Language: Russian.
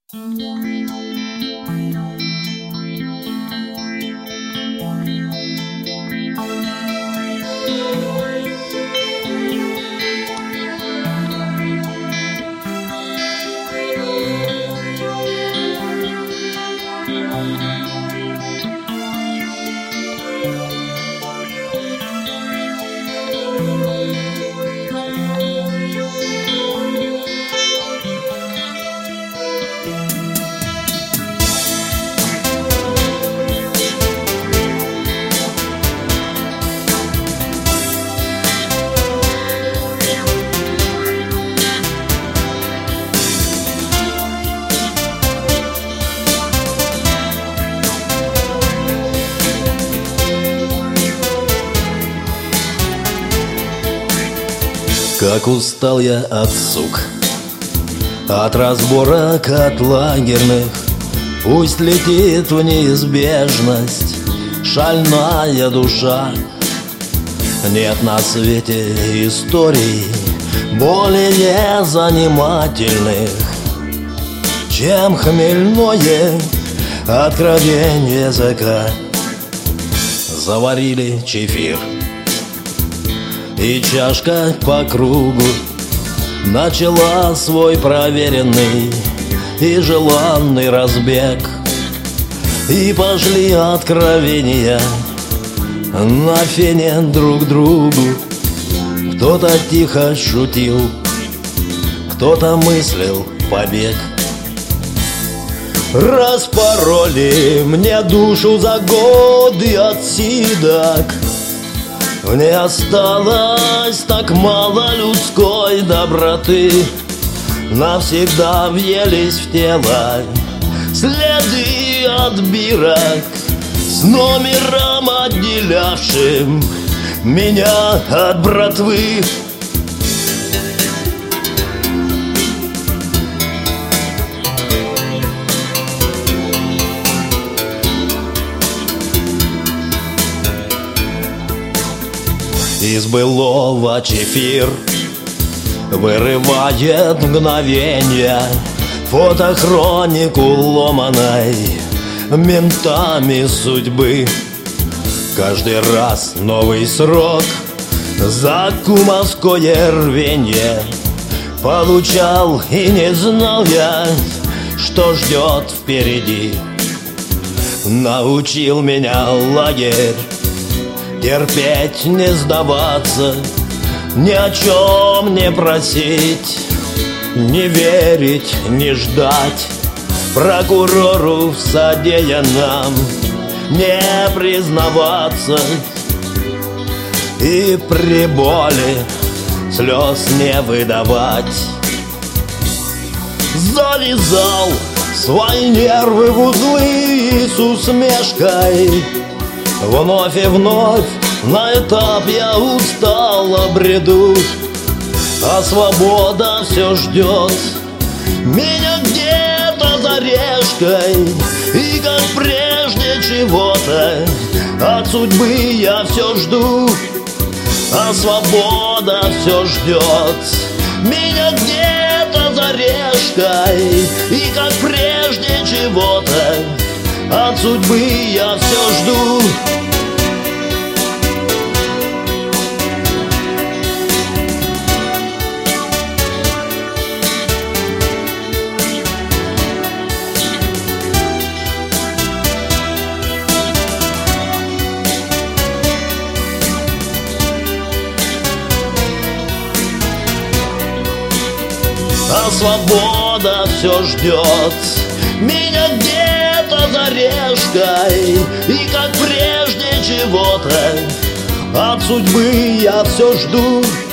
Как устал я от сук, от разборок, от лагерных. Пусть летит в неизбежность шальная душа. Нет на свете историй более занимательных, чем хмельное откровение языка. Заварили чефир, и чашка по кругу начала свой проверенный и желанный разбег. И пошли откровения на фене друг другу. Кто-то тихо шутил, кто-то мыслил побег. Распороли мне душу за годы отсидок. Не осталось так мало людской доброты. Навсегда въелись в тело следы от бирок, с номером, отделявшим меня от братвы. Из былого чефир вырывает мгновенья, фотохронику ломаной ментами судьбы. Каждый раз новый срок за кумовское рвенье получал, и не знал я, что ждет впереди. Научил меня лагерь терпеть, не сдаваться, ни о чем не просить, не верить, не ждать. Прокурору в содеянном не признаваться, и при боли слез не выдавать. Завязал свои нервы в узлы и с усмешкой вновь и вновь на этап я устало бреду. А свобода все ждет меня где-то за решкой, и как прежде чего-то от судьбы я все жду. А свобода все ждет меня где-то за решкой, и как прежде чего-то от судьбы я все жду. А свобода все ждет меня где-то за решкой, и как прежде чего-то от судьбы я все жду.